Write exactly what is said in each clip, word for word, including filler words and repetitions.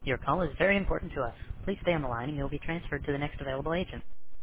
Your call is very important to us. Please stay on the line and you'll be transferred to the next available agent.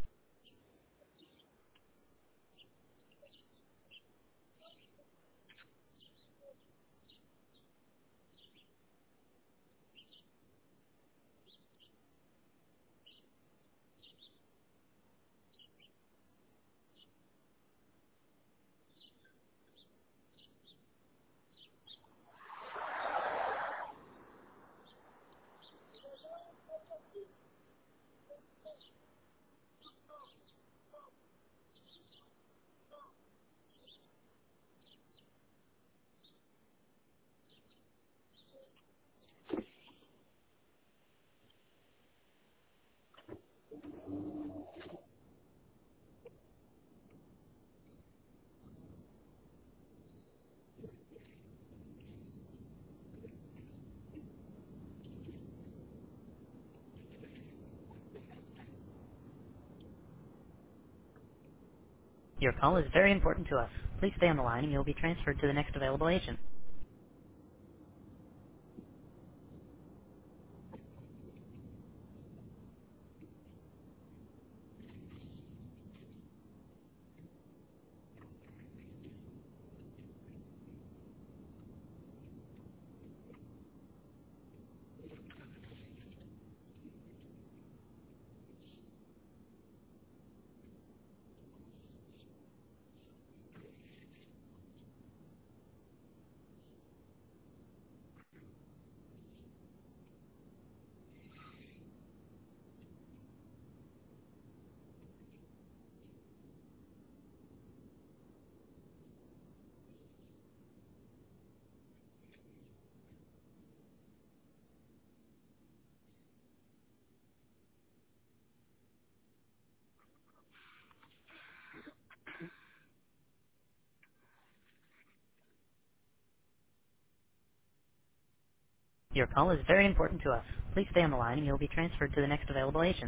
Your call is very important to us. Please stay on the line and you'll be transferred to the next available agent. Your call is very important to us. Please stay on the line and you'll be transferred to the next available agent.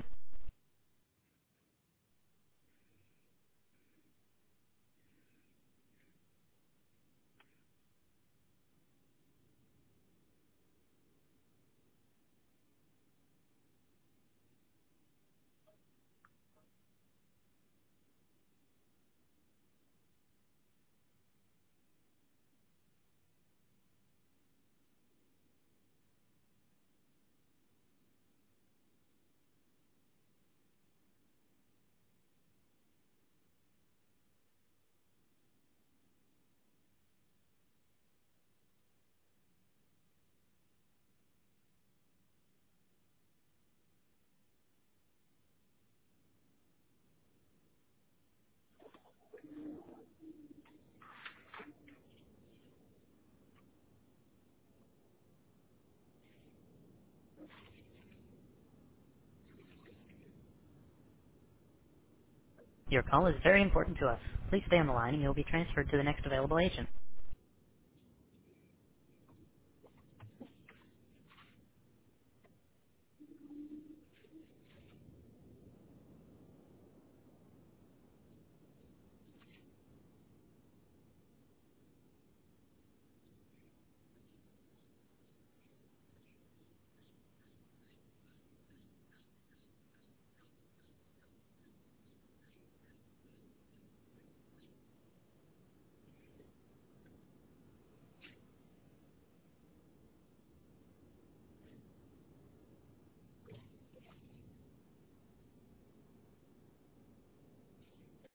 Your call is very important to us. Please stay on the line and you'll be transferred to the next available agent.